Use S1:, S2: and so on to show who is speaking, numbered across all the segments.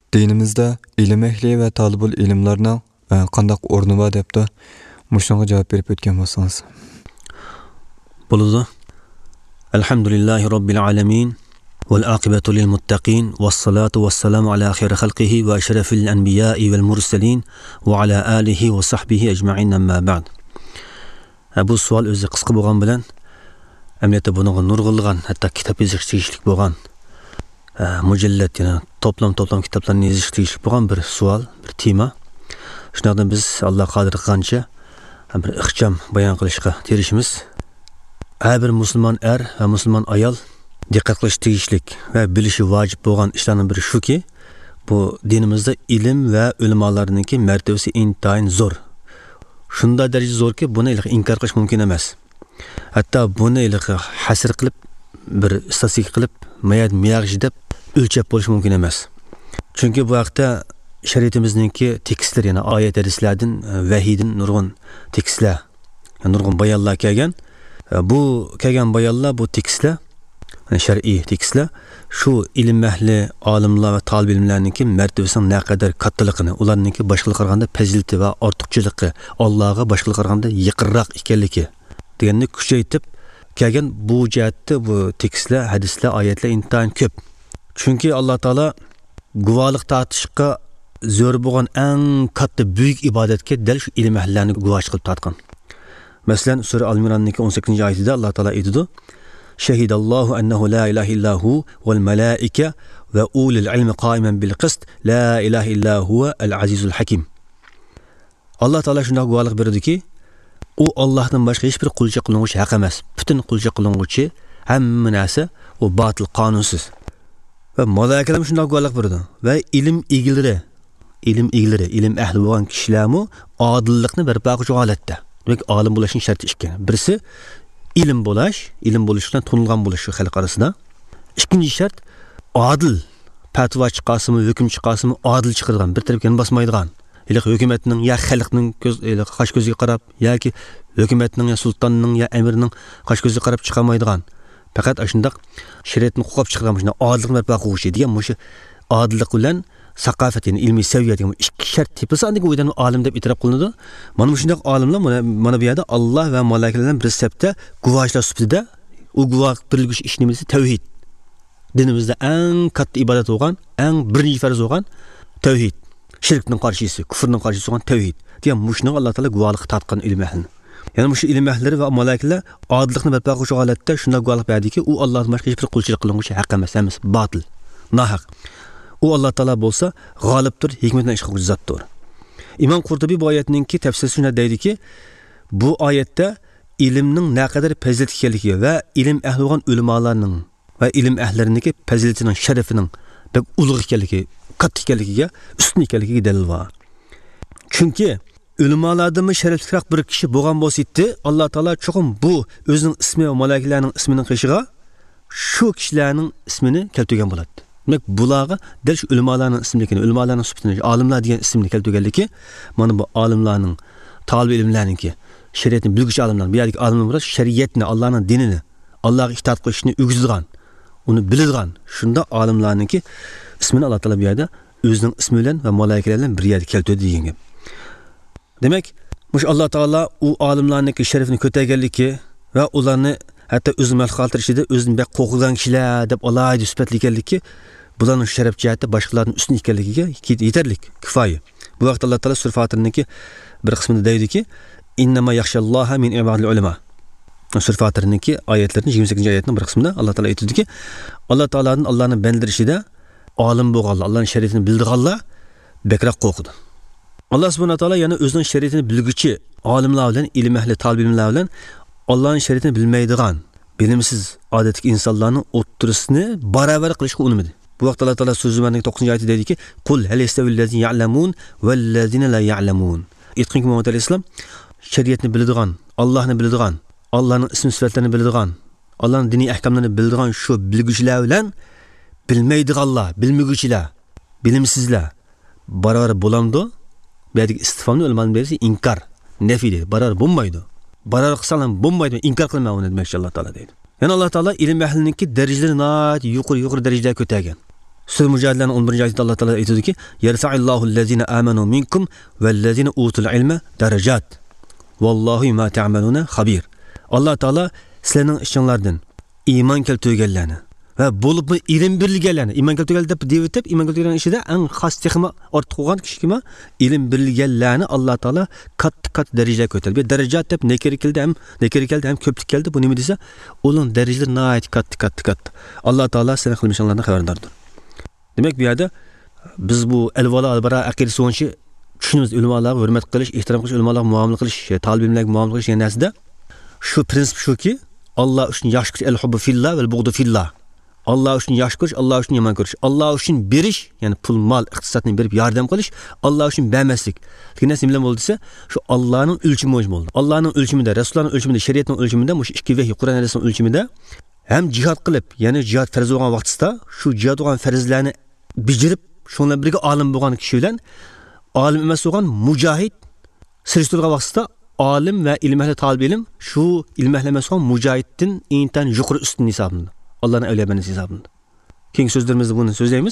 S1: dinimizde ilim ehli ve talibul ilimlerine qandaq o'rni bor debdi. Mushunga javob berib o'tgan bo'lsangiz.
S2: Bo'ladi. Alhamdulillahi robbil alamin vel aqibatu lil muttaqin ves salatu ves selamu ala khayri halqihi ve eşrefil enbiya'i vel murselin ve ala alihi ve sahbihi ecmaîn amma ba'd. Bu savol o'zi qisqa bo'lgan bilan emniyette bunun nurg'ulgan, hatta kitap yazıp tegishlik bo'lgan mujallat, yani toplam kitaplarni yazıp tegishlik bo'lgan bir savol, bir tema. Shundan biz Alloh qodir qilgancha bir ixcham bayon qilishga tirishimiz. Har bir musulmon er va musulmon ayol diqqat qilish tegishlik va bilishi vojib bo'lgan ishlarning biri shuki, bu dinimizda ilm va ulamolarningki martabasi intayin zo'r. Shunda daraja zo'rki, buni inkor qilish mumkin emas. Hatta buni hasr qilib, bir istatistik qilib, miyag'ji deb o'lchab bo'lish mumkin emas. Chunki bu vaqtda shariatimizningki tekstlar, yana oyat hadislardan, vahiydan nurg'un tekstlar, nurg'un bayonlar kelgan. Bu kelgan bayonlar, bu tekstlar, shar'iy tekstlar, shu ilm ahli, olimlar va talib ilmlarningki martabasining naqadar kattaligini, ularningki boshqalarga qaraganda fazilati va ortiqchiligi, Allohga boshqalarga qaraganda yaqinroq ekanligi deganni kuchaytirib kelgan. Bu jihatda bu tekstlar, hadislar, oyatlar intayin ko'p. Chunki Alloh taolo guvohlik tortishga zo'r bo'lgan eng katta buyuk ibodatga dal shu ilm ahlilarni guvoh qilib tortgan. Masalan, sura Al-Imronning 18-oyatida Alloh taolo aytadi: "Shahidallohu annahu la ilaha illa hu vel malaika va ulul ilmi qoiman bil qist, la ilaha illa huwa al-azizul hakim." Alloh taolo shunday guvohlik beradiki, u Allohdan boshqa hech bir qulcha qilinuvchi haq emas. Butun qulcha qilinuvchi hamma narsa u botil, qonunsiz. Va malaikalar shunday guvohlik beradi. Va ilm egilari, ilm ahli bo'lgan kishilarmi odillikni barpo qilish holatda. Demak, olim bo'lishning sharti ikki. Birisi ilm bo'lish bilan tanilgan bo'lish xalq orasida. Ikkinchi shart odil, fatvo chiqasimi, hukm chiqasimi odil chiqargan, bir tarafga bosmaydigan. Hukumatning ya xalqning qosh ko'ziga qarab yoki hukumatning ya sultonning ya amirning qosh ko'ziga qarab chiqamaydigan. Faqat shundaq shariatni qo'yib chiqargan shunday odillikni barpo qilish degan mushu odillik bilan saqofat, ya'ni ilmiy saviya degan ikki shart tepilsa, aniq o'ydan olim deb e'tirof qilinadi. Mana shunday olimlar mana bu yerda Alloh va malaikalardan bir sabta guvohlar sifatida u guvoh berilguchi ish nimasi tavhid. Dinimizda eng katta ibodat bo'lgan, eng birinchi farz bo'lgan tavhid. Shirkning qarshisi, kufrning qarshisi bo'lgan tavhid. Degan mushuni Alloh taolo guvohlik tortgan ilm ahli. Ya'ni mush ilm ahlilari va malaikalar odillikni barpo qilish holatda shunday guvohlik berdiki, u Allohdan boshqa hech bir qulchilik qilinuvchi haq emas, botil, nohaq. U Alloh taolo bo'lsa g'olibdir, hikmatdan ish qiluvchi zotdir. Imom Qurtubiy bu oyatningki tafsirida shunday deydiki, bu oyatda ilmning naqadar fazilat ekanligi va ilm ahli bo'lgan ulamolarning va ilm ahlilarining fazilatining, sharafining bek ulug' ekanligi, katta ekanligiga, ustun ekanligiga dalil bor. Chunki ulamolardan sharafliroq bir kishi bo'lgan bo'lsa-edi, Alloh taolo cho'qim bu o'zining ismi va malaikalarning ismining qishiga shu kishilarning ismini keltirgan bo'ladi. Demak, bularga dal shu ulamolarning ismini, ulamolarning sifatini, olimlar degan ismini keltirganligi, mana bu olimlarning, talib ilmlarningki, shariatni bilguchi olimlar, bu yerdagi olimlar shariatni, Allohning dinini, Allohga itoat qilishni o'rgatadigan, uni biladigan, shunda olimlarningki ismini Alloh taolo bu yerda o'zining ismi bilan va malaikalar bilan bir yerga keltirdi degan gap. Demak, mush Alloh taolo u olimlarningki sharafini ko'targanligi va ularni hatto o'z maxluqotlari ichida o'zini bek qo'qigan kishilar deb alohida sifatlaganligi, bularning sharaf jihati boshqalardan ustun ekanligiga yetarlik, kifoya. Bu vaqtda Alloh taolo sura Fatirningki bir qismida deydiki, innama yaxshalloha min ibadil ulama. Sura Fatirningki oyatlarining 28-oyatning bir qismida Alloh taolo aytdiki, Alloh taolaning Allohning bandalari ichida olim bo'lganlar, Allohning shariatini bildiganlar bekroq qo'rqdi. Alloh subhanahu va taolo yana o'zining shariatini bilguchi olimlar bilan, ilm ahli, talib ilmlar bilan Allohning shariatini bilmaydigan, bilimsiz odatdagi insonlarning o'ttirisini barobar qilishga urinmadi. Bu vaqtda Alloh taolo so'zimning 9-oyatida deydiki, "Qul hal yastawillazina ya'lamun vallazina la ya'lamun." Aytqinki, Muhammad alayhisalom shariatni biladigan, Allohni biladigan, Allohning ism sifatlarini biladigan, Allohning diniy ahkomlarini biladigan shu bilguchilar bilan bilmaydiganlar, bilmiguchilar, bilimsizlar barobar bo'lamdi. Bu yerdagi istifomni ulamoning berisi inkor, nafi deydi. Barobar bo'lmaydi. Barobar qilsam bo'lmaydi, inkor qilmayman uni demoqchi Alloh taolo deydi. Yana Alloh taolo ilm ahlininki darajalarini yuqori darajada ko'targan. Sura Mücadile'nin 11. ayetinde Allah Teala ayetiyor ki "Yerfa'illahu allazina amanu minkum vellazina utul ilme derecat. Vallahu bima ta'maluna habir." Allah Teala sizlarning ishinglardan iymon keltirganlarni va bo'lib ilm bilganlarni, iymon keltirgan deb deyotib, iymon keltirgan ishida eng xos texma ortib qo'ygan kishi kim? Ilm bilganlarni Allah Teala kat darajaga ko'tardi. Bu darajat deb nekir keldi ham ko'plik keldi. Bu nima desa, uning darajalari nihoyat kat. Allah Teala sizlarning qilmishinglardan xabardordir. Demek bu yerda biz bu elvala albara aqidasi bo'yicha tushunimiz, ulamolarga hurmat qilish, ehtirom qilish, ulamolarga muomala qilish, talab ilmlarga muomala qilish degan narsada shu prinsip shuki, Alloh uchun yaxshi ko'rish, al-hubbu fillah val bughdu fillah. Alloh uchun yaxshi ko'rish, Alloh uchun yomon ko'rish. Alloh uchun berish, ya'ni pul, mol, iqtisodni berib yordam qilish, Alloh uchun bermaslik. Degan narsa nima bo'ldi desa, shu Allohning o'lchimi bo'ldi. Allohning o'lchimida, Rasulullohning o'lchimida, shariatning o'lchimida, shu ikki vahiy, Qur'on hadisning o'lchimida ham jihad qilib, ya'ni jihad farz bo'lgan vaqtida shu jihad bo'lgan farzlarni bijirib, shunlar birga olim bo'lgan kishi bilan olim emas bo'lgan mujohid sirishtirgan vaqtida olim va ilm ahli talib ilm shu ilm ahli emas bo'lgan mujohiddan intan yuqori ustun hisoblanadi. Allohning avliyolarning hisoblanadi. Keyingi so'zlarimizda buni so'zlaymiz.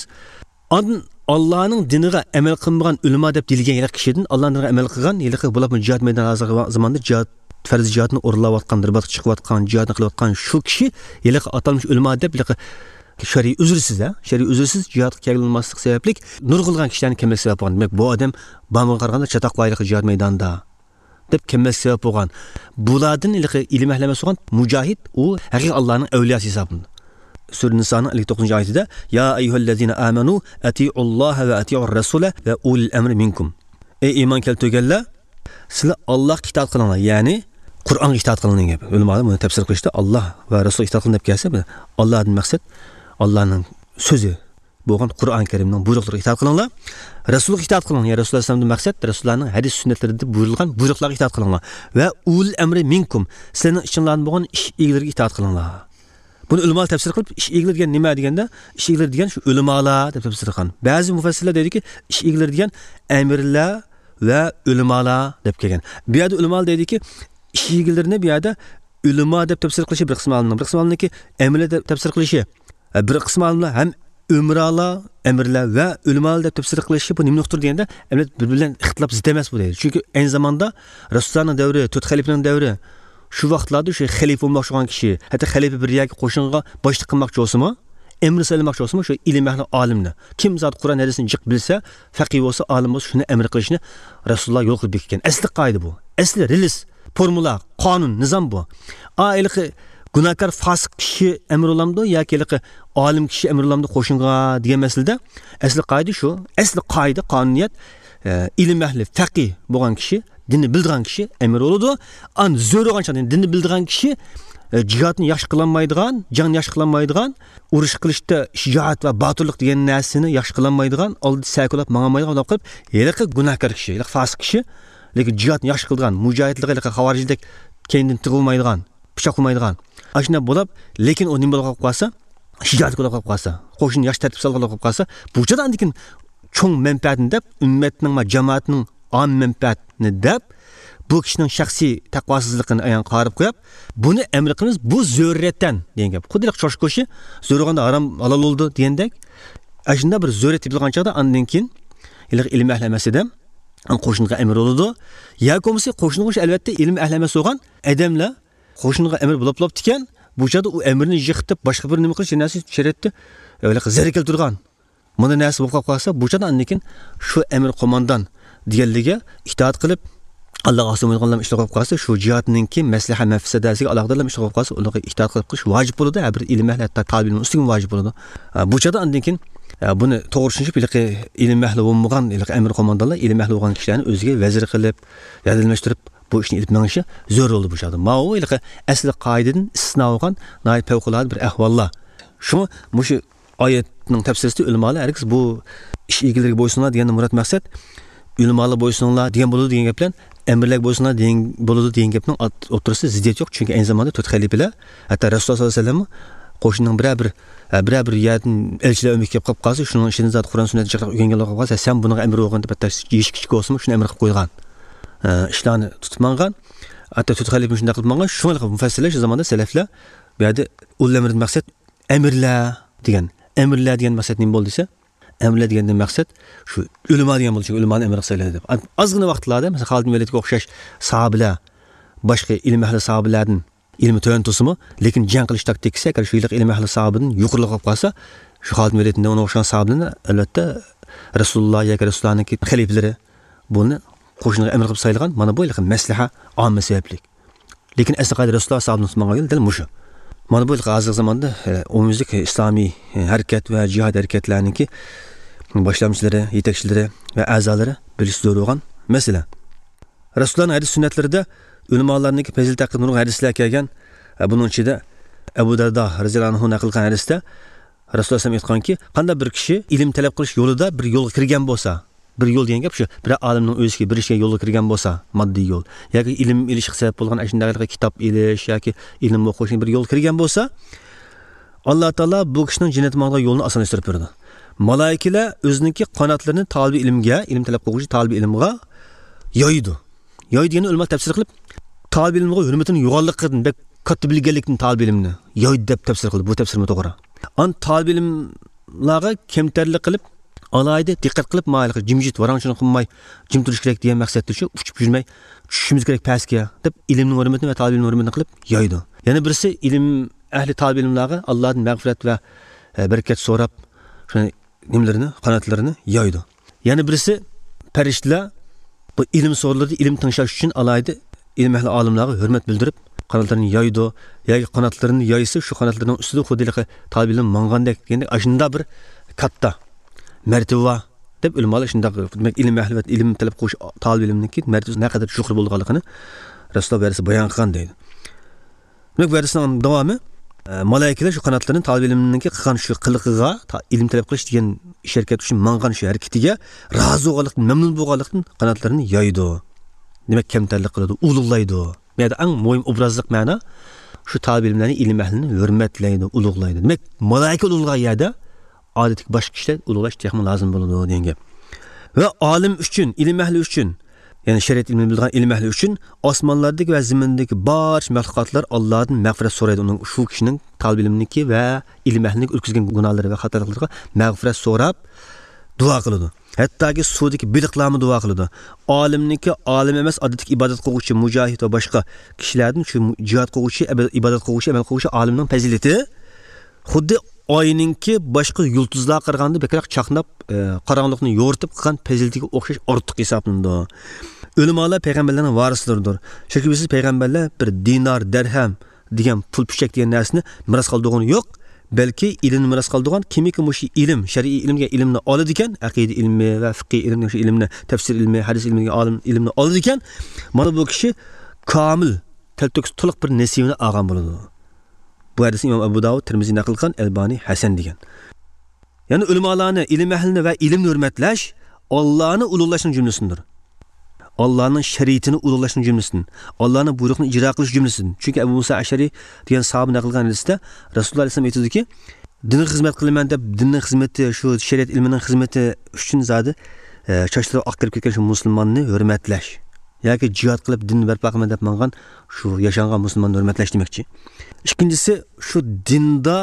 S2: Allohning diniga amal qilmagan ulamo deb deyilgan kishidan Allohning diniga amal qilgan, yilqi bo'lib jihad maydonida hozir zamonda jihad farz jihadni o'rlayotgan, dirbatga chiqayotgan, jihadni qilayotgan shu kishi yilqi atalmish ulamo deb şer'i uzursiz cihatga kelganmaslik sababli nurg'ilgan kishilarni kemlik sabab bo'lgan. Demak, bu odam bamga qaraganda chatoqlaylik jihad maydonida deb kemlik sabab bo'lgan. Bulardan ilm ahli emas bo'lgan mujohid u haqiqiy Allohning avliyosi hisoblanadi. Sura Niso'ning 59-oyatida ya ayyuhallazina amanu ati'ulloha va ati'ur rasula va ulil amri minkum. Ey iymon keltirganlar, sizlar Allohga itoat qilinglar, ya'ni Qur'onga itoat qilinglar deb. Ulamolar buni tafsir qilishda Alloh va Rasulga itoat qiling deb kelsa, Allohdan maqsad Allah'ın sözü bo'lgan Qur'on Karimning buyruqlariga itoat qilinglar. Rasulga itoat qilinglar. Ya Rasululloh sallallohu maqsad Rasulullohning hadis sunnatlarida buyurilgan buyruqlarga itoat qilinglar. Va ul amri minkum. Sizning ishinglardan bo'lgan ish egalariga itoat qilinglar. Buni ulamolar tafsir qilib, ish egalari degan nima deganda, ish egalari degan shu ulamolar deb tafsir qilgan. Ba'zi mufassirlar dediki, ish egalari degan amirlar va ulamolar deb kelgan. Bu yerda ulamolar dediki, ish egalarini bu yerda ulamo deb tafsir qilishi bir qismi olinadi. Bir qismi olinadiki, amirlar deb tafsir qilishi. Bir qismi olimlar ham umralar, amirlar va ulamolar deb tafsir qilishi bu nimliqdir deganda, amaliyot bir-biridan ixtilof zid emas bu deydi. Chunki ayni zamonda Rasulullohning davri, to'rt xalifaning davri, shu vaqtlarda shu xalifa bo'lmoqchi bo'lgan kishi, hatto xalifa bir yoki qo'shinga boshliq qilmoqchi bo'lsa-mu, emr so'lamoqchi bo'lsa-mu, shu ilm ahli olimni, kim zot Qur'on hadisini jiq bilsa, faqih bo'lsa, olim bo'lsa, shuni amr qilishni Rasululloh yo'l qilib bergan. Asli qoida bu. Asli rilis, formula, qonun, nizom bu. Ayliqi Günahkar fasık kişi emir olamdı ya ki alim kişi emir olamdı qo'shinga degan masalada asli qoida shu. Asli qoida qonuniyat ilm ahli faqih bo'lgan kishi, dinni bildigan kishi emir bo'ladi. An zo'rg'ancha dinni bildigan kishi jihadni yaxshi qilolmaydigan, jangni yaxshi qilolmaydigan, urush qilishda shijoat va botirlik degan narsani yaxshi qilolmaydigan, oldi sayqilab mangolmaydigan odam qilib, yiliqi gunohkor kishi, yiliqi fasik kishi, lekin jihadni yaxshi qilgan, mujohidlik, xavorijlik kendini tig'ilmaydigan, pichoq qilmaydigan. Ashuna bo'lib, lekin u nima bo'lib qolsa, shijoat bo'lib qolsa, qo'shin yaxshi tartib solib qolib qolsa, bu jodan lekin cho'ng manfaatini deb, ummatning va jamoatning om manfaatini deb, bu kishining shaxsiy taqvosizligini ayon qarib qo'yib, buni amr qilamiz, bu zo'rratdan degan gap. Xudilik cho'shqo'shi zo'rg'anda harom halol bo'ldi degandek, ashunda bir zo'rrat tepilgan chaqda undan keyin ilm ahli emasida qo'shinga amr bo'ladi. Yoki qo'shinga albatta ilm ahli emas bo'lgan odamlar qo'shinga amr bo'lib ekan, bu joyda u amrni yiqitib boshqa bir nima qilish narsa shariatda zarar keltirgan. Bunda narsa bo'lib qolsa, bu joyda undan shu amr qo'mondan deganligiga itoat qilib Alloh asmaydiganlar ishlar qilib qolsa, shu jihadninki maslaha mafsadasiga aloqadorlar ishlar qilib qolsa, ularga itoat qilib qo'yish vojib bo'ladi. Bir ilm ahli hatto talabning ustiga vojib bo'ladi. Bu joyda undan keyin buni to'g'ri tushunib, ilm ahli bo'lmagan, amr qo'mondanlar ilm ahli bo'lgan kishilarni o'ziga vazir qilib, yordamlashtirib bu ishni ilib menishi zo'r bo'ldi bu joyda. Ma'u asli qoidadan istisno bo'lgan nihoyat favqulodda bir ahvollar. Shu oyatning tafsirida ulamolar hargiz bu ish egalariga bo'ysunlar degan murod maqsad ulamolar bo'ysunlar degan bo'ladi degan gap bilan amirlar bo'ysunlar degan bo'ladi degan gapning o'rtasida ziddiyat yo'q. Chunki ayni zamonda to'rt xalifalar, hatto Rasululloh sollallohu alayhi vasallam qo'shinning bir yerdan elchilar umid kelib qolsa, shuning ichidan zot Qur'on sunnatni chiqarib o'rganganlar qolsa, sen buning amri bo'lgan deb yeyish kichik bo'lsa-mu, shuni amr qilib qo'ygan. İşlerini tutmangan, hatta tutqalib shunday qilib mangan, shunga mufassirlar shu zamonda salaflar bu yerda ularning maqsad amirlar degan. emirlar degan maqsad nima bo'ldi desa, emirlar degandan maqsad shu ulamo degan bo'ldi. Ulamoni emir qilsalar deb. Ozgina vaqtlarda masalan Xolid ibn Validga o'xshash sahobalar boshqa ilm ahli sahobalardan ilmi to'yan to'simi, lekin jang qilish taktikasi agar shu ilm ahli sahobadan yuqoriroq qolib qolsa, shu Xolid ibn Validning ona o'xshagan sahobalarni albatta Rasululloh yoki Rasulullohning xalifalari buni qo'shniga emir qilib saylagan, mana bu ilm maslaha omma sabablik. Lekin asli qayda Rasululloh sahobaning tutmagan dil mushu. Mana bu hozir zamonda umumiylik islomiy harakat va jihad harakatlarininki boshlamchilari, yetakchilari va a'zolari bilish zarur bo'lgan masala. Rasulullohning hadis sunnatlarida ulamolarning fazilat haqida nurg'un hadislar kelgan. Buning ichida Abu Dardo roziyallohu anhu naql qilgan hadisda Rasululloh sallallohu alayhi vasallam aytganki, qanday bir kishi ilm talab qilish yo'lida bir yo'lga kirgan bo'lsa, bir yo'l degan gap shu, bir olimning o'ziga bir ishga yo'lga kirgan bo'lsa, moddiy yo'l yoki ilm ilish sabab bo'lgan shunday kitob ilish yoki ilm o'qishning bir yo'l kirgan bo'lsa, Alloh taolo bu kishining jannatga yo'lini osonlashtirib beradi. Malaikalar o'zining qanotlarini talab ilmga, ilm talab qiluvchi talab ilmga yoydi. Yoydi degani ulamo tafsir qilib, talab ilmga hurmatini yo'g'onliqdan, bek katta bilganlikdan talab ilmni yoydi deb tafsir qildi. Bu tafsir to'g'ri. An talab ilmlarga kamtarlik qilib, alayda diqqat qilib, mayli jimjit varangchini qilmay, jim turish kerak degan maqsadda shu uchib yurmay, tushishimiz kerak pastga deb ilmning hurmatini va talab ilmning hurmatini qilib yoydi. Yana birisi ilm ahli talab ilmlarga Allohdan mag'firat va barakat so'rab, shuni nimlarini, qanotlarini yoydi. Yana birisi farishtalar bu ilm so'rlarida ilm tinglash uchun alayda ilm ahli olimlarga hurmat bildirib, qanotlarini yoydi yoki qanotlarini yoysa, shu qanotlarning ustida xuddilik talab ilm mangandek deganda ashunda bir katta martaba deb ulamolar shunday demak ilm ahli va ilm talab qilish talab ilmniki martabasi naqadar shuhur bo'lganligini Rasululloh barisi bayon qilgan deydi. Demak barisining davomi malaikalar shu qanotlarini talab ilmniki qilgan shu qiliqiga ilm talab qilish degan ish harakat uchun mangan shu harakatiga rozi bo'lganlikdan, mamnun bo'lganlikdan qanotlarini yoydi. Demak kamtarlik qiladi, ulug'laydi. Yani eng muhim obrazlik ma'no shu talab ilmlarni ilm ahlini hurmatlaydi, ulug'laydi. Demak malaika ulug'lagan yerda odatdagi boshqa kishilar ulug'lash texmi lozim bo'ladi degan gap. Va olim uchun, ilm ahli uchun, ya'ni shariat ilmini bilgan ilm ahli uchun osmonlardagi va zimindagi barcha maxluqotlar Allohdan mag'firat so'raydi. Uning shu kishining talab ilmniki va ilm ahlining o'tkazgan gunohlari va xatolarga mag'firat so'rab duo qiladi. Hattoki suvdagi biliqlarni duo qiladi. Olimniki olim emas, odatdagi ibodat qiluvchi mujohid va boshqa kishilardan shu jihad qiluvchi, ibodat qiluvchi, amal qiluvchi olimning fazilati xuddi oyninki boshqa yulduzlar qaraganda bekrak chaqnab, qorong'ulikni yo'ritib qilgan fazilatiga o'xshash ortiq hisoblanadi. Ulamolar payg'ambarlarning varislaridir. Chunki biz payg'ambarlar bir dinar, dirham degan pul pushak degan narsani miros qoldirgani yo'q. Balki ilmni miros qoldirgan kimiki mushi ilm, shar'iy ilmga ilmni oladi ekan, aqida ilmi va fiqh ilmi, shu ilmni, tafsir ilmi, hadis ilmiga olim ilmni oladi ekan, mana bu kishi komil, talto'kis to'liq bir nasibini olgan bo'ladi. Bu hadis İmam Abu Davud Tirmizi naql qilgan, Albani Hasan degan. Ya'ni ulamolarni, ilm ahlini va ilmni hurmatlash Allohni ulug'lashning jumlasidir. Allohning shariatini ulug'lashning jumlasidir. Allohning buyruqini ijro qilish jumlasidir. Chunki Abu Musa Ashari degan sahoba naql qilgan hadisda Rasululloh alayhisolam aytdiki, dinga xizmat qilaman deb dinning xizmati, shu shariat ilmining xizmati uchun zodi chochlari oq kirib ketgan shu musulmonni hurmatlash yoki jihad qilib dinni barpo qilman deb mangan shu yashangan musulmonni hurmatlash demakchi. İkincisi şu dinda,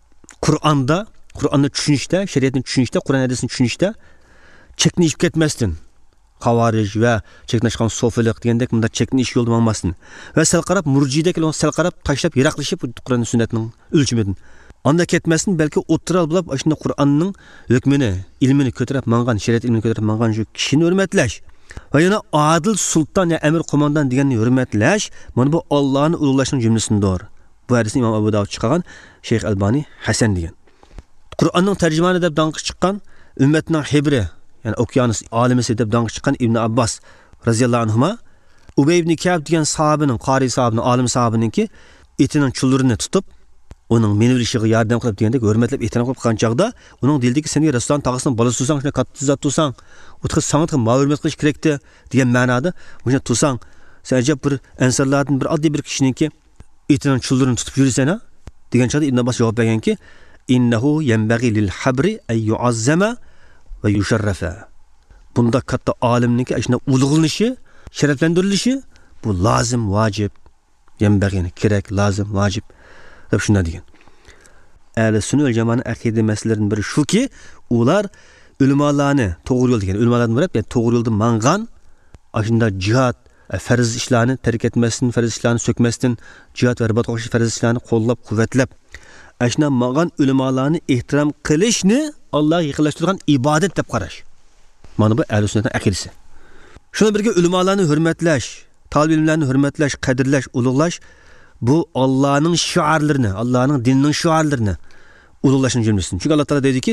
S2: Kur'an'ı tushunishda, shariatni tushunishda, Qur'on hadisini tushunishda cheknishib ketmasdan, xavarij va cheknashgan sofilik degandek bunda cheknish yo'lda bo'lmasdan va sal qarab murjidek sal qarab tashlab yiroqlashib Qur'on sunnatning o'lchimidan anda ketmasdan, balki o'tiral bo'lib shunda Qur'onning hukmini, ilmini ko'tarib mangan, shariat ilmini ko'tarib mangan shu kishini hurmatlash va yana adil sulton ya amir qo'mondan deganni hurmatlash, mana bu Allohning ulug'lashning jumlasidir. Bu hadisni İmam Abu Davud chiqqan, Şeyh Albani Hasan degan. Qur'onning tarjimoni deb dong'i chiqqan, ummatning hibri, ya'ni okyanus olimisi deb dong'i chiqqan Ibn Abbas radhiyallohu anhuma Ubay ibn Ka'b degan sahobaning, qori sahobaning, olim sahobaninki etining chullarini tutib, uning menilishiga yordam qilib deganda hurmatlab etini qo'yib qilgan chaqda, uning dildagi sen Rasululloh tog'asining bolasi bo'lsang, shunday katta zot bo'lsang, o'tqa sanatga hurmat qilish kerakdi degan ma'noda, o'sha tursang, sen ajab bir ansarlardan bir oddiy bir kishiniki etining chullarini tutib yursan degan chaqda Ibn Abbas javob berganki, innahu yanbaghi lil habri ay yu'azzama va yusharrafa. Bunda katta olimniki ashuna ulug'lanishi, sharaflantirilishi bu lozim, vojib, yanbaghi kerak, lozim, vojib deb shunday degan. Ahli sunna vel jamoaning aqida masalalaridan biri shuki, ular ulamolarni to'g'ri yo'l degan, ulamolardan bo'lib, ya'ni to'g'ri yo'lda mangan, ashunda jihad, farz ishlarni tark etmasdan, farz ishlarni so'kmasdan, jihad va ribat o'qish farz ishlarni qo'llab, quvvatlab, ashuna mangan ulamolarni ehtirom qilishni Allohga yaqinlashtirgan ibodat deb qarash. Mana bu ahli sunnatning aqidasi. Shuna birga ulamolarni hurmatlash, talab ilmlarni hurmatlash, qadrlash, ulug'lash bu Allohning shiorlarini, Allohning dinining shiorlarini ulug'lashning jumlasidir. Chunki Alloh taolo dediki,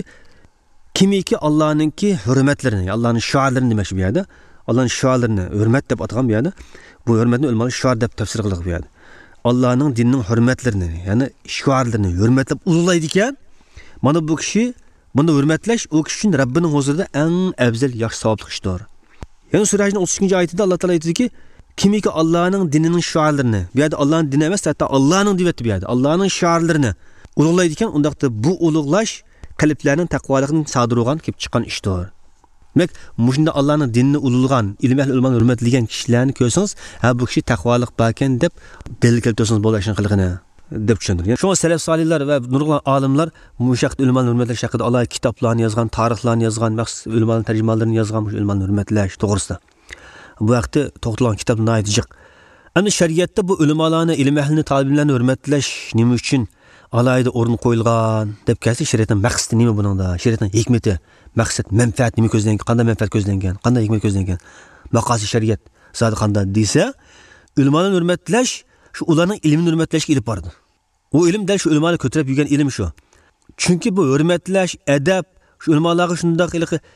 S2: kimiki Allohningki hurmatlarini, Allohning shiorlarini demoqchi bu yerda, Allohning shiorlarini hurmat deb atagan bu yerda, bu hurmatni ulamolar shior deb tafsir qilgan bu yerda. Allohning dinining hurmatlarini, ya'ni shiorlarini hurmatlab ulug'laydi ekan, mana bu kishi buni hurmatlash u kishi uchun Rabbining huzurida eng afzal, yaxshi savobli ishdir. Yani Surajning 32. oyatida Alloh taolo aytadiki, kimiki Allohning dinining shiorlarini, bu yerda Allohning dini emas, hatto Allohning deyapti bu yerda, Allohning shiorlarini ulug'laydi ekan, undaqda bu ulug'lash qalblarning taqvoligidan sodir bo'lgan kelib chiqqan ishdir. Demak, mushunda Allohning dinini ulug'lagan, ilm ahli ulamo hurmatlagan kishilarni ko'rsangiz, ha bu kishi taqvoliq barkan deb dalil keltirsangiz bo'lishini qilgani deb tushundirgan. Shunga salaf solihlar va nurg'un olimlar mushaqt ulamo hurmatlash haqida alohida kitoblarni yozgan, tarixlarni yozgan, maxsus ulamoning tarjimalarini yozgan ulamo hurmatlash to'g'risida. Bu vaqtda to'xtalgan kitobni aytijaq. Endi shariatda bu ulamolarni, ilm ahlini, taliblarni hurmatlash nima uchun alohida o'rin qo'yilgan deb kelsa, shariatning maqsadi nima buningda? Shariatning hikmati, maqsad, manfaat nima ko'zlangan? Qanday manfaat ko'zlangan? Qanday hikmat ko'zlangan? Maqsadi shariat zodi qanday desa, ulamolarni hurmatlash shu ularning ilmini hurmatlashga ilib bordi. U ilm dal shu ulamolar ko'tarib yurgan ilm shu. Chunki bu hurmatlash, adab, shu ulamolarga shunday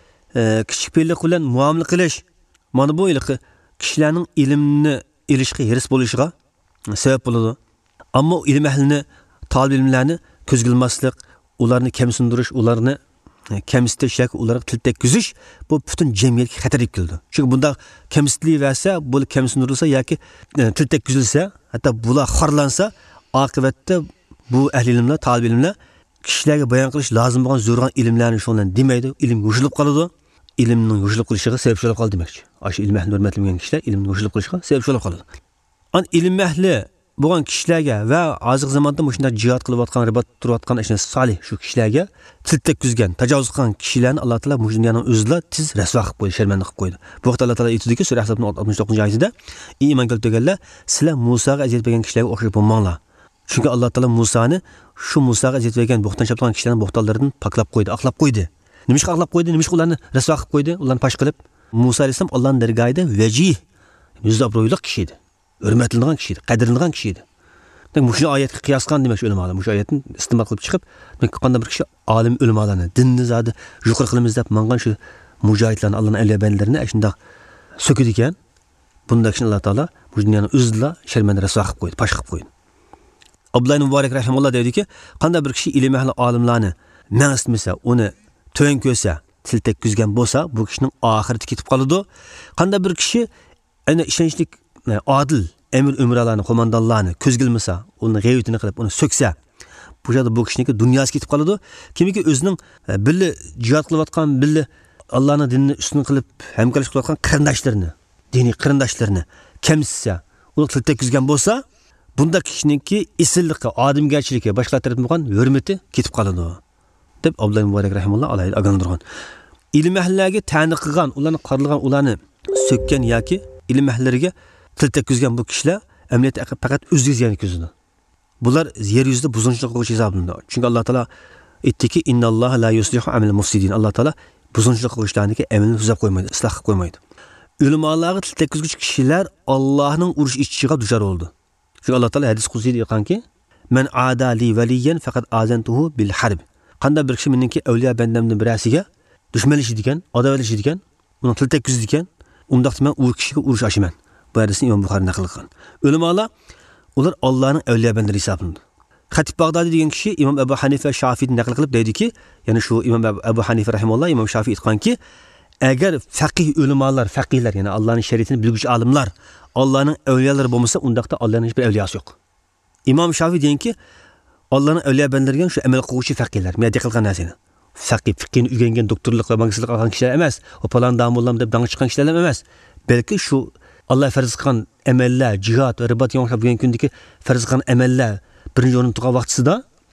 S2: kichik peylik bilan muomala qilish, mana bu kishilarning ilmni ilishga hirs bo'lishiga sabab bo'ladi. Ammo ilm ahlini, talib ilmlarni ko'zgilmaslik, ularni kamsindirish, ularni kamsitish yoki ularga til tekkizish bu butun jamiyatga xatar olib keldi. Chunki bunda kamsitlik bo'lsa, bu kamsindirilsa yoki til tekkizilsa, hatto bular xorlansa, oqibatda bu ahli ilmlar, talib ilmlar kishilarga bayon qilish lozim bo'lgan zo'rg'an ilmlarni shundan demaydi, ilm yo'shilib qoladi. Ilmning yo'shilib qolishiga sabab bo'lib qoldi demakchi. O'sha ilm ahli hurmatlangan kishilar ilmning yo'shilib qolishiga sabab bo'lib qoladi. An ilm ahli bo'lgan kishilarga va hozirgi zamonda shunday jihad qilayotgan, ribat turayotgan ishni solih shu kishilarga til tekkizgan, tajovuz qilgan kishilarni Alloh taolo mushundan o'zlar tiz rasvo qilib qo'ydi, sharmanda qilib qo'ydi. Bu vaqtda Alloh taolo aytdiki, sura Ahzobning 69-oyatida, "Iymon keltirganlar, sizlar Musoga aziyat bergan kishilarga o'xshab bo'lmanglar." Chunki Alloh taolo Musoni shu Musoga aziyat bergan, bo'xton chapgan kishilarning bo'xtonlaridan paklab qo'ydi, aqlab qo'ydi. Nimishqa aqlab qo'ydi? Nimishqa ularni rasvo qilib qo'ydi? Ularni pash qilib, Musa alayhisalom Allohning dargohida vajih, yuzda obro'li kishi edi. Hurmatlangan kishi edi, qadrlangan kishi edi. Demak, shu oyatga qiyoslan demoqchi ulamolar. Shu oyatni iste'mol qilib chiqib, qanday bir kishi olim ulamolarni, dinni zodi yuqori qilamiz deb mangan shu mujohidlarni, Allohning avliyo bandalarini shunday so'kidi ekan. Bunda kishi Alloh taolo bu dunyoning o'zida sharmanda rasvo qilib qo'ydi, pash qilib qo'ydi. Abdullah ibn Muborak rahimahulloh dediki, qanday bir kishi ilm ahli olimlarni ma'nasmasa, uni to'yin ko'rsa, til tekkizgan bo'lsa, bu kishining oxirati ketib qoladi. Qanday bir kishi ana ishonchli, odil emir umralarni, qo'mondonlarni ko'zgilmasa, uni g'aybatini qilib, uni so'ksa, bu yerda bu kishiniki dunyosi ketib qoladi. Kimiki o'zining billi jihad qilayotgan, billi Allohning dinini ustun qilib, hamkorlik qilayotgan qarindoshlarini, diniy qarindoshlarini kamsitsa, uni til tekkizgan bo'lsa, bunda kishiniki isilligi, odamgarchiligi, boshqa tarafdan bo'lgan hurmati ketib qoladi. deb Abdullah ibn Muborak rahimahulloh alayhi agandirgan. Ilm ahliga ta'ni qilgan, ularni qarlagan, ularni so'kkan yoki ilm ahlilariga til tekkizgan bu kishilar amaliyotda faqat o'ziga ziyon ko'zini. Bular yer yuzida buzg'unchilik qiluvchi hisoblanadi. Chunki Alloh taolo aytdiki, innalloha la yuslihu amal mufsidin. Alloh taolo buzg'unchilik qiluvchilarniki amalni tuzab qo'ymaydi, isloh qilib qo'ymaydi. Ulamolarga til tekkizuvchi kishilar Allohning urush ichiga duchor bo'ldi. Chunki Alloh taolo hadis qudusiyda aytganki, "Man aada li waliyan faqat azantuhu bil harb." Qanday bir kishi meniki avliyo bandamning birasiga dushmanlashadigan, adovatlashadigan, uni til tekkizadigan, undaqda men u kishiga urush ochaman. Bu hadisni Imom Buxoriy naql qilgan. Ulamolar ular Allohning avliyo bandalari hisoblanadi. Xatib Bag'dodiy degan kishi Imom Abu Hanifa Shafiyni naql qilib deydiki, ya'ni shu Imom Abu Hanifa rahimahulloh Imom Shafiy aytganki, agar faqih ulamolar, faqihlar, ya'ni Allohning shariatini bilguvchi olimlar Allohning avliyolari bo'lmasa, undaqda Allohning hech bir avliyosi yo'q. Imom Shafiy deganki, Allohning avliyo bandalariga shu amal qiluvchi faqihlar, miyada qilgan narsani. Faqih, fiqhni o'rgangan, doktorlik va magistrlik olgan kishilar emas, o falan damollam deb dang chiqqan kishilar emas. Balki shu Alloh farz qilgan amallar, jihad va ribat yo'nalib bo'lgan kundagi farz qilgan amallar birinchi o'rinda turgan vaqtida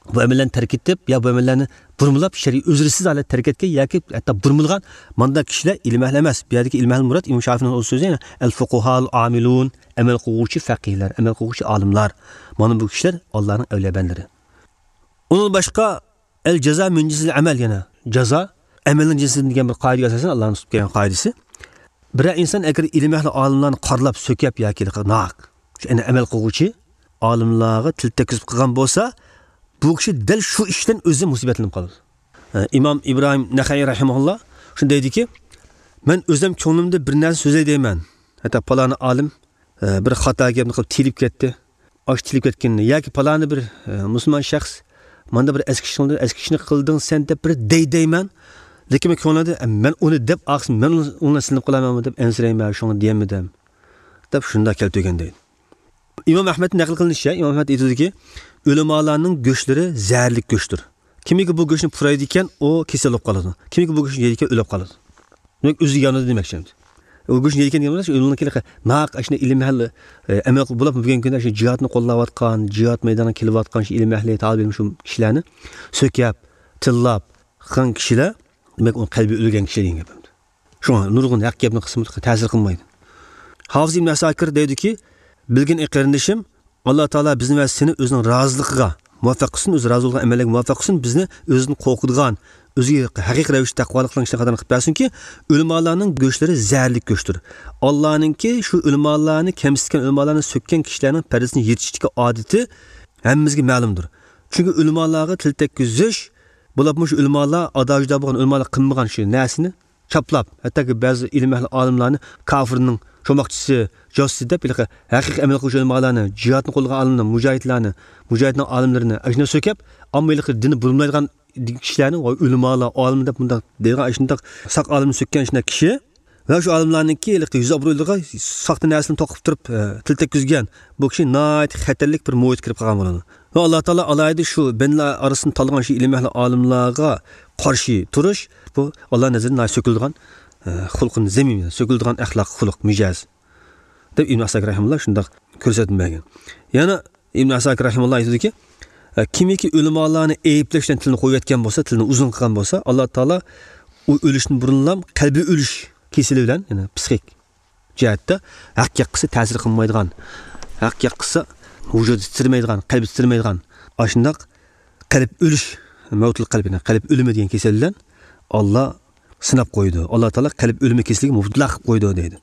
S2: bu amallarni tark etib, ya bu amallarni burmilab, shariy uzrsiz holat tark etgan yoki hatto burmilgan manda kishilar ilm ahli emas. Bu yerdagi ilm ahli murod Imom Shofiyning o'z so'zi, al-fuqahal amilun, amal qiluvchi faqihlar, amal qiluvchi olimlar. Mana bu kishilar Allohning avliyo bandalari. Undan boshqa el-jaza min jinsil amal, yana jazo amalning jinsidan degan bir qoidaga asosan Allohning tutib kelgan qoidasi. Bir inson agar ilm ahli olimlarni qorlab, so'kab yoki naq, ya'ni amal qiluvchi olimlarga til tekizib qilgan bo'lsa, bu kishi dal shu ishdan o'zi musibatlanib qoladi. Imom Ibrohim Naxayi rahimahulloh shunday deydiki, men o'zim ko'nglimda bir narsa so'zay deyman. Hatto paloni olim bir xato gapni qilib tilib ketdi. Osh tilib ketganini yoki paloni bir musulmon shaxs menda bir eski ishni qilding sen deb bir deyman. Lekin men ko'nglimda men uni deb aqsim, men uni sinib qolamanmi deb ansirayman, shuni deyamidim. Deb shunda kelib turgan deydi. İmam Ahmed naql qilinishicha, İmam Ahmed aytadiki, ulamolarning go'shtlari zaharlik go'shtdir. Kimiki bu go'shtni puraydi ekan, o kasal bo'lib qoladi. Kimiki bu go'shtni yeydi ekan, o'lib qoladi. Demak, o'zi yonida demoqchi. O go'shtni yeydi ekan deganlar, ularniki naq ashna ilm ahli amal bo'lib bugun kunda shu jihadni qo'llayotgan, jihad maydoniga kelayotgan shu ilm ahli talib shu kishilarni so'kab, tillab, qilgan kishilar, demak, u qalbi o'lgan kishilar degan gap. Shu nurg'un haq gapni qismi ta'sir qilmaydi. Hafiz ibn Asakir deydiki, bilgin iqrindishim, Allah Taala bizni va seni o'zining roziligiga muvaffaq qilsin, o'z roziligiga amalga muvaffaq qilsin, bizni o'zini qo'rqitgan, o'ziga haqiqiy ravishda taqvolik qilishga qadar qilib bersinki, ulamolarning go'shtlari zaharlik go'shtdir. Allohninki shu ulamolarni kamsitgan, ulamolarni so'kkan kishilarning farzini yetishlikka odati hammamizga ma'lumdir. Chunki ulamolarga til tekkizish, bo'lib shu ulamolar adojda bo'lgan, ulamolar qilmagan shu narsani chaplab, hattoki ba'zi ilm ahli olimlarni kofirning cho'moqchisi, josusi deb haqiqiy amal qiluvchi ulamolarni, jihadni qo'lga olimlarni, mujahidning olimlarini ashuna so'kab, ommalikni dinni bulmaydigan kishilarni ulamolar, olim deb bunda degan shunday saq olimni so'kkan shuna kishi va shu olimlarniki yuz obro'yliga soxta narsani to'qib turib til tekkizgan bu kishi nihoyat xatarlik bir muhit kirib qolgan bo'ladi. Va Alloh taolo alayda shu benlar orasini tanlagan shu ilm ahli olimlarga qarshi turish bu Alloh nazaridan so'kilgan xulqin zamin, so'kilgan axloq, xulq, mijoz deb Ibn Asakir rahimulloh shunday ko'rsatmagan. Yana Ibn Asakir rahimulloh aytadiki, kimiki ulamolarni ayblashdan tilni qo'yayotgan bo'lsa, tilni uzun qilgan bo'lsa, Alloh taolo u o'lishdan burunlam qalbi o'lish kesili bilan, ya'ni psixik jihatda haqqa qilsa ta'sir qilmaydigan, haqqa qilsa vujudi titirmaydigan, qalbi titirmaydigan, ashundoq qalb o'lish, mavtul qalbini, qalb o'limi degan kesal bilan Alloh sinab qo'ydi. Alloh taolo qalb o'limi kesligiga mutlaq qilib qo'ydi deydi.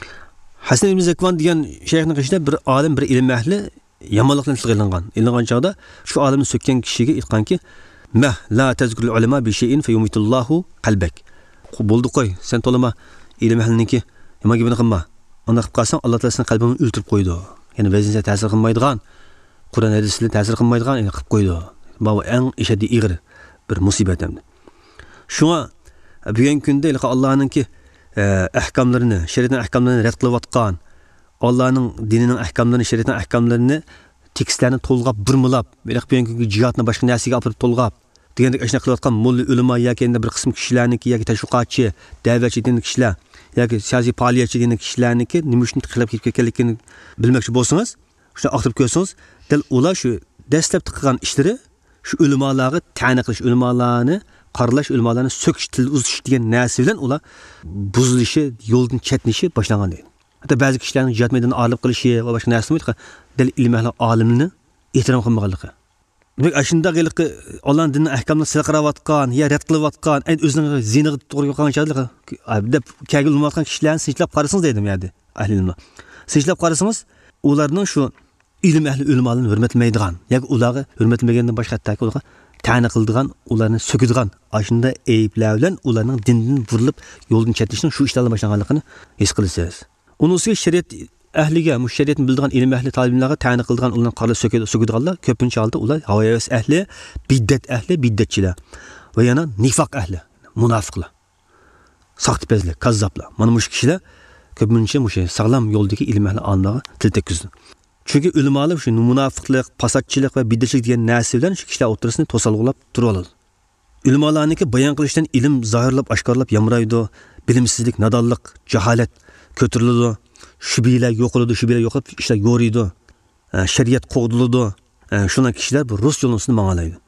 S2: Hasan ibn Zakvan degan shayxning qishida bir olim, bir ilm ahli yomonlikdan tilg'ilingan. Ilg'an chaqda shu olimni so'kkan kishiga aytganki, "Mah la tazkurul ulama bi shay'in fayumitullahu qalbak." Bo'ldi qo'y, sen to'lama ilm ahliniki nima gapini qilma. Unda qilib qolsang, Alloh taolo seni qalbingni o'ltirib qo'ydi. Ya'ni vaznga ta'sir qilmaydigan, Qur'on hadisga ta'sir qilmaydigan qilib qo'ydi. Bu eng ishaddiy ig'ir bir musibat hamdi. Shunga bugun kunda Allohninki ahkamlarini, shariatning ahkamlarini rad qilayotgan, Allohning dinining ahkamlarini, shariatning ahkamlarini tekstlarni to'lg'ab, burmilab, bugungi jihadni boshqa narsaga olib to'lg'ab, degandek ashna qilayotgan mulla ulamo yoki endi bir qism kishilarniki yoki tashviqotchi, da'vatchi degan kishilar yoki siyosiy faoliyatchi degan kishilarniki nima uchun qilib ketganligini bilmoqchi bo'lsangiz, shuni aqtirib ko'rsangiz, dal ular shu dastlab qilgan ishlari shu ulamolarga ta'na qilish, ulamolarni qaralash, ulamolarni so'kish, til uzish degan narsa bilan ular buzilishi, yo'ldan chetnishi boshlangan deydi. Hatta ba'zi kishilarning jihad maydonidan olib qilishi va boshqa narsa dal ilm ahli olimni ehtirom qilmaganligi. Demak, ashunda qilqi Allohning dinining ahkamlarini silqiratgan, ya rad qilayotgan, o'zining ziniga to'g'ri qilgan chaqda deb kagil bo'lmayotgan kishilarni sinchiklab qarasangiz deydim yani ahli ilmlar. Sinchiklab qarasangiz, ularning shu ilm ahli ulamolarni hurmatlaydigan, yoki ularga hurmatlagandan boshqa hattoki ularga ta'na qildigan, ularni so'kadigan, ashunda ayiblar bilan ularning dindan burilib yo'ldan chetishning shu ishlarga boshlanganligini his qilasiz. Unusiga shariat ahliga, shariatni bildigan ilm ahli taliblarga ta'na qildigan, ularni qarab so'kadiganlar ko'pincha holda ular havoyavas ahli, biddat ahli, biddatchilar va yana nifoq ahli, munofiqlar, saxtipazlar, kazzoblar. Mana bu kishilar ko'pincha sog'lom yo'ldagi ilm ahli olimlarga til tekkizdi. Chunki ulamolar shu munofiqlik, fasodchilik va biddatchilik degan narsa bilan shu kishilar o'rtasini to'salg'ulab turib oladi. Ulamolarniki bayon qilishdan ilm zohirlab, oshkorlab yamraydi, bilimsizlik, nadonlik, jaholat ko'tariladi, shubhalar yo'qoladi, shubhalar yo'qolib ishlar yo'riydi, shariat qo'g'diladi. Shuna kishilar bu rus yo'lini ma'nolaydi.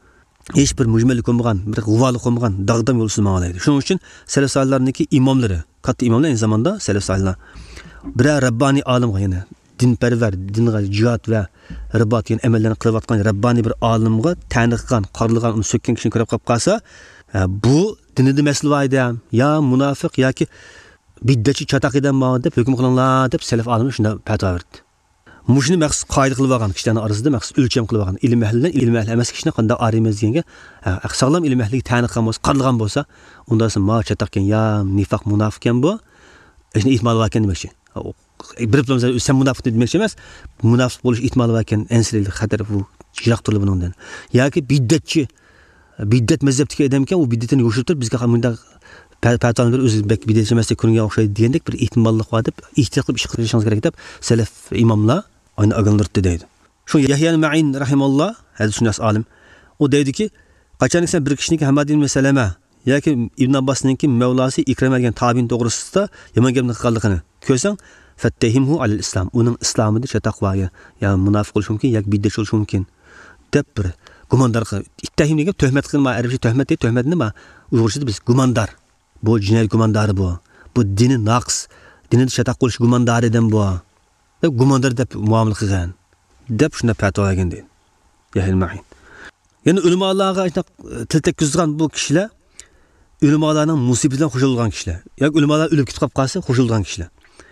S2: hech bir mujmallik bo'lmagan, bir g'uvoli bo'lmagan dag'dam yo'lsiz ma'nolaydi. Shuning uchun salaf solihlarniki imomlari, katta imomlar aynı zamanda salaf solihlar bir rabbani olimga, ya'ni dinparvar, dinga jihad va ribat degan amallarni qilayotgan rabbani bir olimga taniqgan, qarilgan, uni so'kkan kishini ko'rib qolib qolsa, bu dinida mas'ul odam, ya munofiq yoki biddatchi chataq odammi deb hukm qilinglar deb salaf olimi shunda fatvo berdi. Mushuni maqsad qoida qilib olgan kishilarning orasida maqsad o'lcham qilib olgan ilm ahlidan ilm ahli emas kishini qanday araymiz deganga sog'lom ilm ahliga taniqgan bo'lsa, qarilgan bo'lsa, undan so'ng ma chataqkan ya nifoq munofiqkan bu, shuni ehtimol bor ekan demoqchi. Bir bilan sen munofiq demoqchi emas, munofiq bo'lish ehtimoli bor ekan, ensirlik xatar bu jiroq turli bundan. Yoki biddatchi, biddat mazhabdagi odam ekan, u biddatini yo'shirib turib bizga qanday patronlar o'zi biddatchi emas deb ko'ringan o'xshaydi degandek bir ehtimollik bor deb ehtiyot qilib ish qilishingiz kerak deb salaf imomlar ayni agandirdi deydi. Shu Yahya al-Ma'in rahimahulloh, hadis olim, u deydiki, qachonki sen bir kishiniki Hamad ibn Salama yoki Ibn Abbosninki Mavlosi Ikrama degan tabiin to'g'risida yomon gapni qilganligini ko'rsang, fattahimhu al-islam, uning islomida chataqvoga, ya munofiq bo'lishi mumkin, yoki biddatchi bo'lishi mumkin deb bir gumondor qilib, ittahim degan tuhmat qilma, arabcha tuhmat deydi, tuhmat nima? Uyg'urchada biz gumondor. Bu jinoyat gumondori bu. Bu dini naqs, dinida chataq bo'lish gumondori edim bu. Deb gumondor deb muomala qilgan. Deb shunda fatvo bergan deydi. Yahya al-Ma'in. Yani ulamolarga til tekkizgan bu kishilar ulamolarning musibatidan xushilgan kishilar. Yoki ulamolar o'lib ketib qolsa xushilgan kishilar.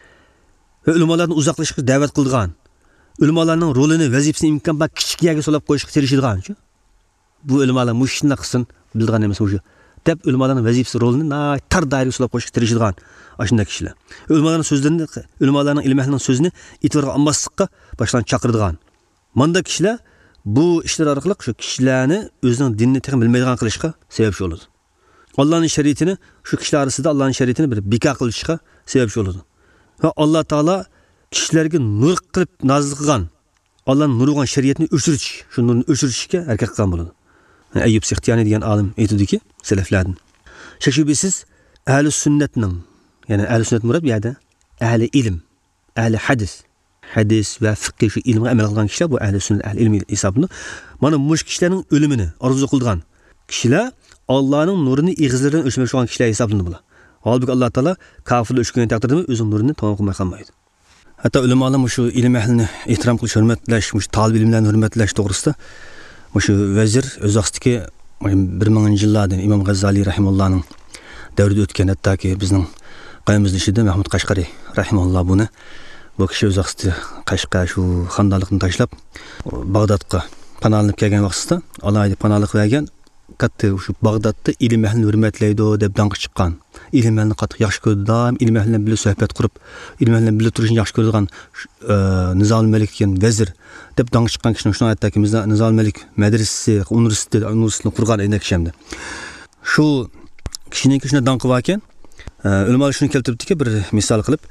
S2: Va ulamolarni uzoqlashishga da'vat qilgan. Ulamolarning rolini, vazifasini imkon bor kichik yerga solib qo'yishga tirishadigan-chi. Bu ulamolar mushishni qilsin, bilgan emas o'sha. Deb ulamolarning vazifasi, rolini tar doiraga solib qo'yishga tirishadigan ashunday kishilar. Ulamolarning so'zlarini, ulamolarning ilm ahlining so'zini e'tiborga olmaslikqa boshlan chaqiradigan. Manda kishilar bu ishlar orqali shu kishilarni o'zining dinini texnik bilmaydigan qilishga sababchi bo'ladi. Allohning shariatini shu kishilar orasida Allohning shariatini bir beka qilishga sababchi bo'ladi. Va Alloh taolo kishilarga nur qilib nozil qilgan Allohning nurg'on shariatni o'chirish, shu nurni o'chirishga harakat qilgan bo'ladi. Ayyub Sihtiyani degan olim aytdiki, salaflardan. Shakshubisiz ahli sunnatning, ya'ni ahli sunnat murad bu yerda ahli ilm, ahli hadis va fiqh shu ilmga amal qilgan kishilar bu ahli sunnat, ahli ilm hisoblanadi. Mana mush kishilarning o'limini orzu qilgan kishilar Allohning nurini ig'izlaridan o'chirmoqchi bo'lgan kishilar hisoblanadi bular. Halbuki Alloh taolo kofirlar o'chgan taqdirda o'zining nurini tamom qilmay qolmaydi. Hatto ulamolar shu ilm ahlini ehtirom qilish, hurmatlash, shu talab ilmlarni hurmatlash to'g'risida shu vazir o'zaqsidagi 1000-yillardan Imom G'azzali rahimahullohning davrida o'tgan, hattoki bizning qayimiz ishida Mahmud Qashqari rahimahulloh buni bu kishi o'zaqsida Qashqa shu xandonlikni tashlab Bag'dodga panolanib kelgan vaqtida alohida panolik bergan, katta shu Bag'dodda ilm ahlini hurmatlaydi deb danqib chiqqan. Ilm ahlini qattiq yaxshi ko'rdi, doim ilm ahli bilan suhbat qurib, ilm ahli bilan turishni yaxshi ko'radigan Nizom Malik degan vazir deb danqib chiqqan kishini shuni aytdiki, bizda Nizom Malik madrasasi, universitetni qurgan aynan kishimdi. Shu kishiniki shuni danqib ekan, ulamolar shuni keltirdiki, bir misol qilib,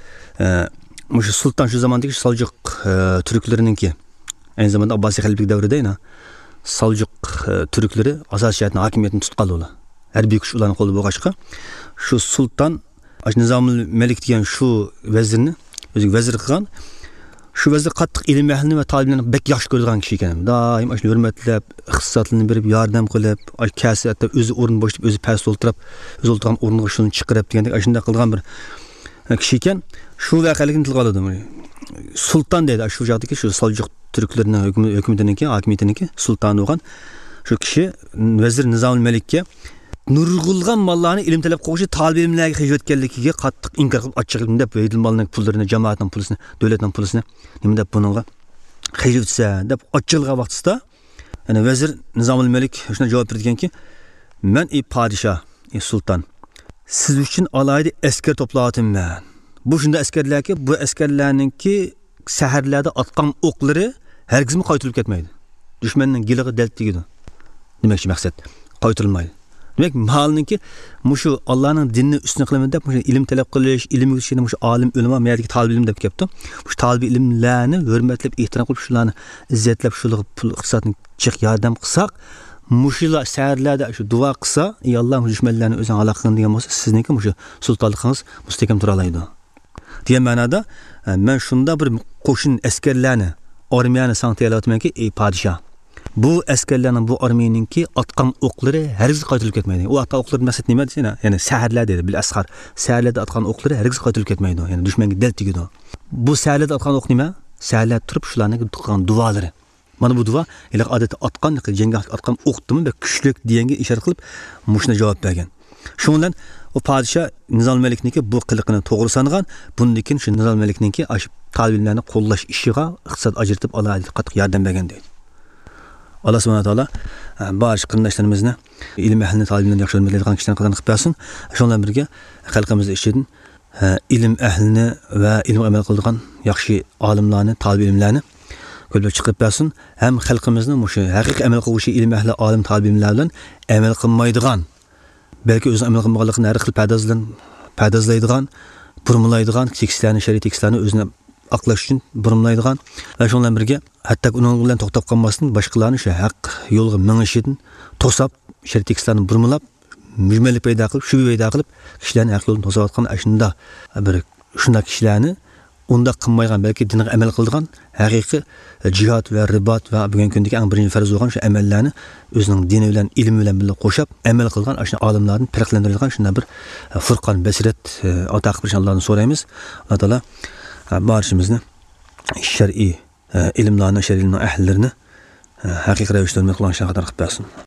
S2: shu sulton shu zamondagi Saljuq turklarininki, aynı zamanda Abbosiy xaliflik davrida Saljuq turklari asosiy shahar hokimiyatini tutqanlar ular. Harbiy kuch ularning qo'lida bo'lg'achqa, shu sulton Nizom Malik degan shu vazirni o'ziga vazir qilgan. Shu vazir qattiq ilm ahlini va taliblarni bek yaxshi ko'radigan kishi ekan. Doim ashuni hurmatlab, ixtisoslarni berib, yordam qilib, kasi hatto o'zi o'rin bo'shib, o'zi past o'ltirib, o'zi o'ltirgan o'rniga shuni chiqarib degandek ashunday qilgan bir kishi ekan. Shu voqealikni tilga oladi. Sulton deydi, shu joqdagi shu Saljuq turklarining hukumatiniki, hokimiyatiniki sulton bo'lgan shu kishi vazir Nizom Malikka nurg'ulgan mollarni ilm talab qiluvchi talab ilmlarga xijvatganligiga qattiq inkor qilib ochiq deb Veydil molning pullarini, jamoatning pulisini, davlatning pulisini nima deb buningga xijvatsa deb ochilgan vaqtida, ya'ni vazir Nizom Malik shuna javob berganki, men podshoh, sulton, siz uchun alohida askar to'platyapman. Bu shunda askarlarki, bu askarlarningki saharlarda otgan o'qlari hargizmi qaytilib ketmaydi. Dushmanning giliga dalt tegadi. Demakchi maqsad qaytilmaydi. Demak, mahalninki mushu Allohning dinini ustun qilaman deb mushu ilm talab qilish, ilm o'rganishni mushu olim ulamo, merdagi talab ilm deb kelibdi. Mushu talab ilmlarni hurmatlab, ehtirom qilib, shularni izzatlab, shularga pul iqtisodni chiq yordam qilsak, mushular saharlarda shu duo qilsa, ey Alloh dushmanlarni o'zing aloq qilin degan bo'lsa, sizningki mushu sultonligingiz mustahkam tura oladi. Degan ma'noda men shunda bir qo'shin askarlarni, armiyani sanqtayotmanki, ey podshoh, Bu askarlarning bu armiyaninki atqan o'qlari hargiz qaytilib ketmaydi. U atqan o'qlar maqsad nima desina? Ya'ni saharlar dedi bil asqar. Saharlarda atqan o'qlari hargiz qaytilib ketmaydi. Ya'ni dushmanga dal tegadi. Bu saharlarda atqan o'q nima? Saharlar turib shularning tutgan duolari. Mana bu duo ila odatda atqan jangga atqan o'qdimi va kuchlik deganga ishora qilib mushuna javob bergan. Shundan o podshoh Nizol Malikniki bu qiliqini to'g'ri sangan, bundan keyin shu Nizol Malikniki taliblarni qo'llash ishiga iqtisod ajratib oladi, qattiq yordam bergan deydi. Allah subhanahu wa ta'ala barcha qarindoshlarimizni ilm ahlini taliblarni yaxshi o'rganadigan kishilarni qilib bersin. Shundan birga xalqimiz ichidan ilm ahlini va ilm amal qiladigan yaxshi olimlarni, talib ilmlarni ko'plab chiqib bersin. Ham xalqimizni mushu haqiqiy amal qiluvchi ilm ahli, olim, talib ilmlar bilan amal qilmaydigan, balki o'zi amal qilmaganligini har xil pardozlaydigan, burmalaydigan tekstlarni, shariy tekstlarni o'zini aqlash uchun burmalaydigan va shundan birga hatto uning bilan to'xtab qolmasdan boshqalarni shu haq yo'lga mingishidan to'sab shariy tekstlarni burmalab mujmallik paydo qilib, shubha paydo qilib kishilarni haq yo'ldan to'sayotgan ashunda bir shunday kishilarni unda qilmaygan, balki dinga amal qiladigan haqiqiy jihad va ribot va bugungi kundagi eng birinchi farz bo'lgan shu amallarni o'zining dini bilan, ilmi bilan birga qo'shib amal qilgan ashuna olimlarni farqlantiradigan shunday bir furqon basirat ata qilish Allohdan so'raymiz. Alloh taolo barchamizni shar'iy ilmlarni, shar'iy ilmlarning ahllarini haqiqiy ravishda o'rnak qilgan shaxs qilib bersin.